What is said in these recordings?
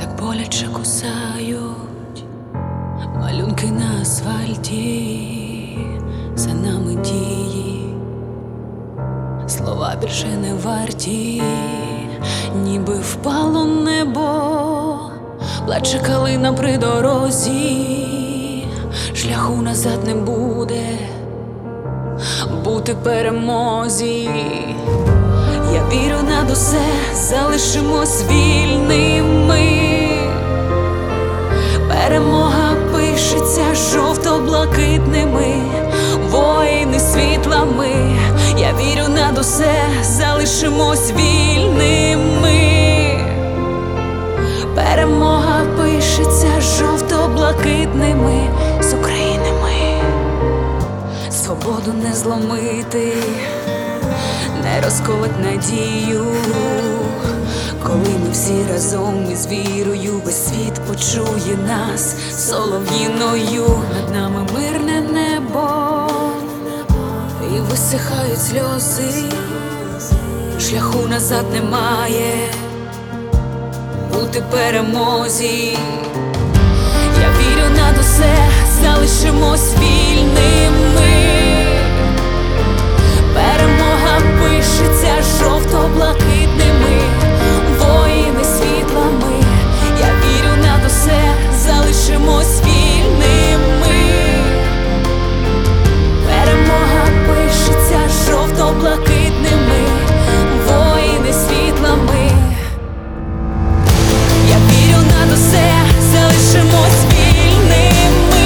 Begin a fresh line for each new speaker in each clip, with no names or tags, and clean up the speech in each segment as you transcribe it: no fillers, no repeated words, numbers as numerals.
так боляче кусають малюнки на асфальті, за нами дії, слова більше не варті, ніби впало небо, плаче калина при дорозі, шляху назад не буде, бути перемозі. Я вірю над усе, залишимось вільними. Перемога пишеться жовто-блакитними воїни світлами. Я вірю над усе, залишимось вільними. Перемога пишеться жовто-блакитними з України ми. Свободу не зломити, не розколоть надію, коли ми всі разом із вірою, весь світ почує нас солов'їною. Над нами мирне небо, і висихають сльози, шляху назад немає, бути перемозі. Я вірю над усе, залишимось вільними. Перемога пишеться жовто-блакитними воїни світлами. Я вірю над усе, залишимось вільними. Перемога пишеться жовто-блакитними воїни світлами. Я вірю над усе, залишимось вільними.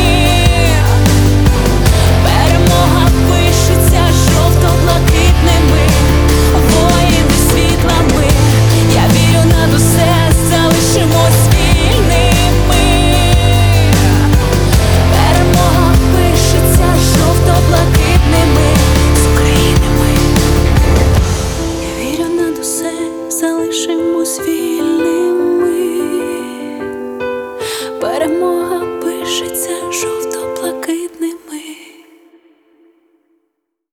Перемога пишеться жовто-блакитними воїни світлами. Я вірю над усе, залишимось вільними. Перемога пишеться жовто-блакитними з України ми. Я вірю над усе, залишимось вільними. Перемога пишеться жовто-блакитними.